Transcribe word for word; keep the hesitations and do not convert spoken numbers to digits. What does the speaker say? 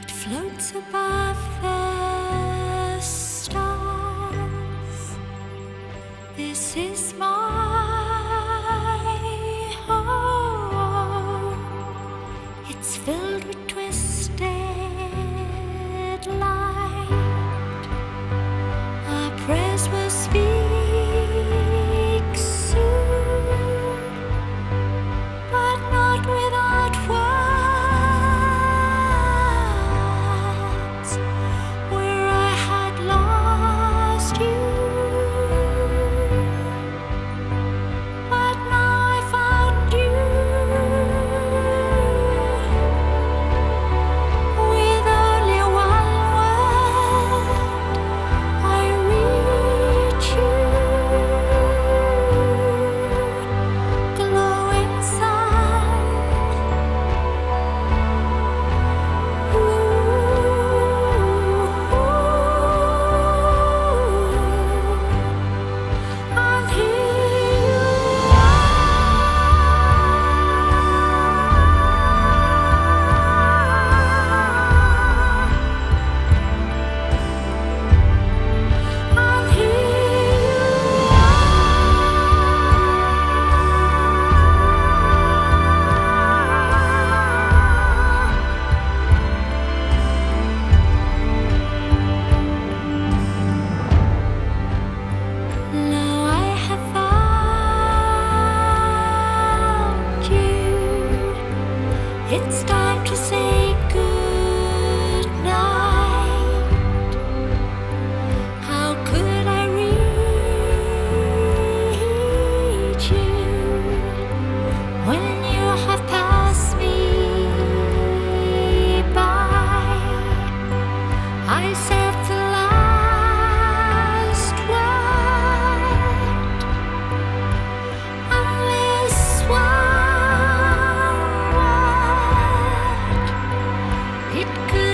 Floats above the stars. This is my home. It's filled with twisted light. Our prayers will speak soon, but not without words. Where I had lost you, but now I found you. With only one word, I reach you. Glowing sun, and here you are, and here now I have found you. It's time to say good night. How could I reach you when you have passed me by? I said the last word, and this one word, it could